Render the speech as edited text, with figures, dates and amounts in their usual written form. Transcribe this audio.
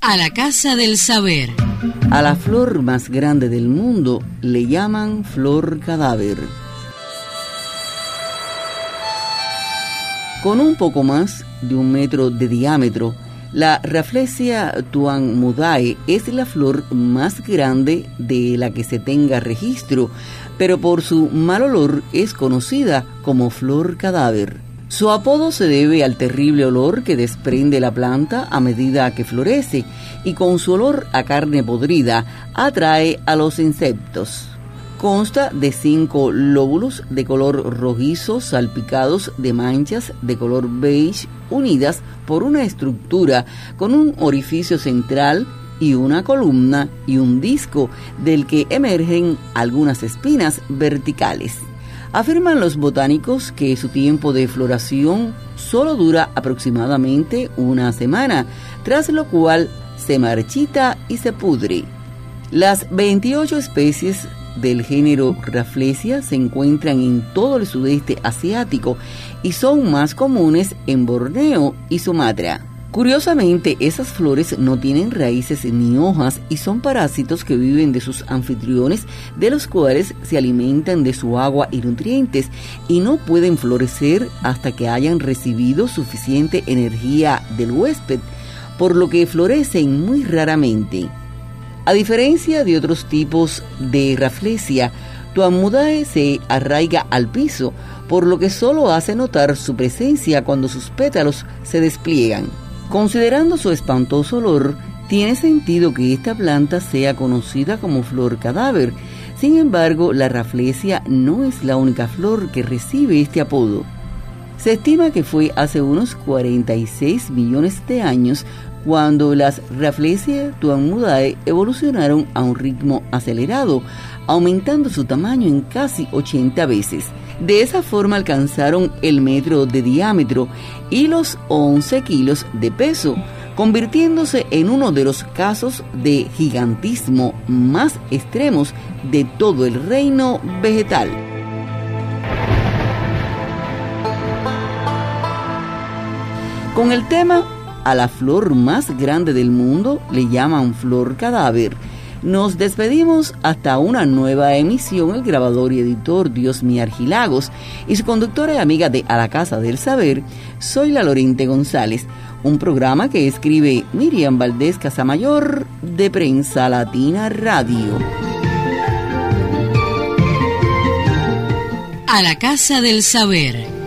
A la Casa del Saber. A la flor más grande del mundo le llaman flor cadáver. Con un poco más de 1 metro de diámetro, la Rafflesia tuamudae es la flor más grande de la que se tenga registro, pero por su mal olor es conocida como flor cadáver. Su apodo se debe al terrible olor que desprende la planta a medida que florece, y con su olor a carne podrida atrae a los insectos. Consta de 5 lóbulos de color rojizo salpicados de manchas de color beige unidas por una estructura con un orificio central y una columna y un disco del que emergen algunas espinas verticales. Afirman los botánicos que su tiempo de floración solo dura aproximadamente 1 semana, tras lo cual se marchita y se pudre. Las 28 especies del género Rafflesia se encuentran en todo el sudeste asiático y son más comunes en Borneo y Sumatra. Curiosamente, esas flores no tienen raíces ni hojas y son parásitos que viven de sus anfitriones, de los cuales se alimentan de su agua y nutrientes, y no pueden florecer hasta que hayan recibido suficiente energía del huésped, por lo que florecen muy raramente. A diferencia de otros tipos de Rafflesia, tuamudae se arraiga al piso, por lo que solo hace notar su presencia cuando sus pétalos se despliegan. Considerando su espantoso olor, tiene sentido que esta planta sea conocida como flor cadáver. Sin embargo, la Rafflesia no es la única flor que recibe este apodo. Se estima que fue hace unos 46 millones de años cuando las Rafflesia tuamudae evolucionaron a un ritmo acelerado, aumentando su tamaño en casi 80 veces. De esa forma alcanzaron el metro de diámetro y los 11 kilos de peso, convirtiéndose en uno de los casos de gigantismo más extremos de todo el reino vegetal. Con el tema a la flor más grande del mundo le llaman flor cadáver, nos despedimos hasta una nueva emisión. El grabador y editor Diosmi Argilagos y su conductora y amiga de A la Casa del Saber, soy la Lorente González, un programa que escribe Miriam Valdés Casamayor de Prensa Latina Radio. A la Casa del Saber.